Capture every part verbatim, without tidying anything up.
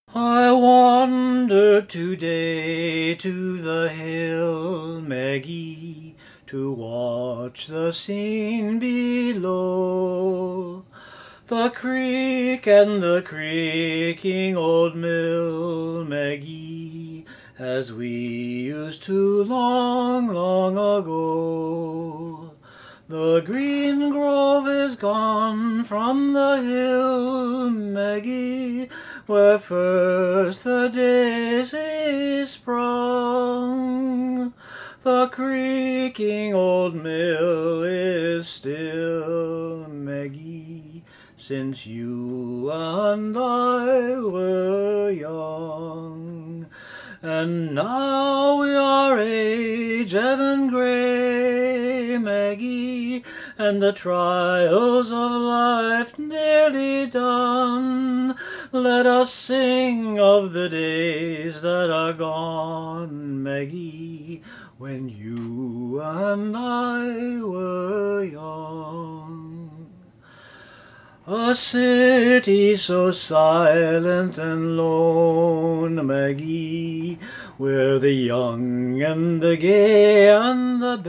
I wandered today to the hill, Maggie, to watch the scene below. The creek and the creaking old mill, Maggie, as we used to long, long ago. The green grove is gone from the hill, Maggie, where first the daisy sprung. The creaking old mill is still, Maggie, since you and I were young. And now we are aged and grey, Maggie, and the trials of life nearly done. Let us sing of the days that are gone, Maggie, when you and I were young. A city so silent and lone, Maggie, where the young and the gay and the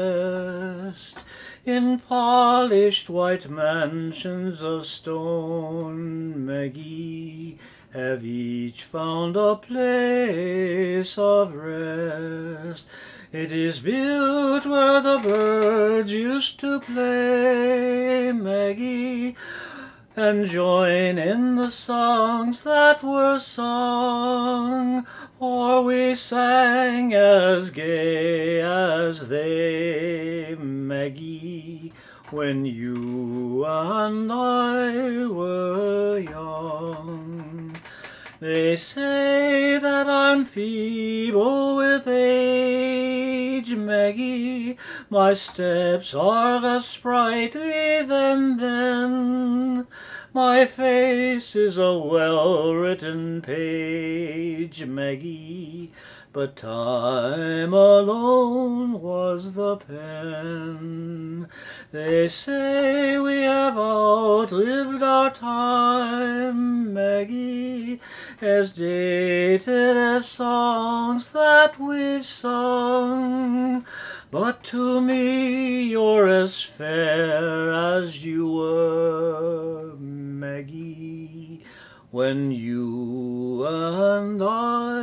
best, in polished white mansions of stone, Maggie, have each found a place of rest. It is built where the birds used to play, Maggie, and join in the songs that were sung, for we sang as gay as they, Maggie, when you and I were young. They say that I'm feeble with age, Maggie, my steps are less sprightly than then. My face is a well-written page, Maggie, but time alone was the pen. They say we have outlived our time, Maggie, as dated as songs that we've sung. But to me you're as fair as you were, Maggie, when you and I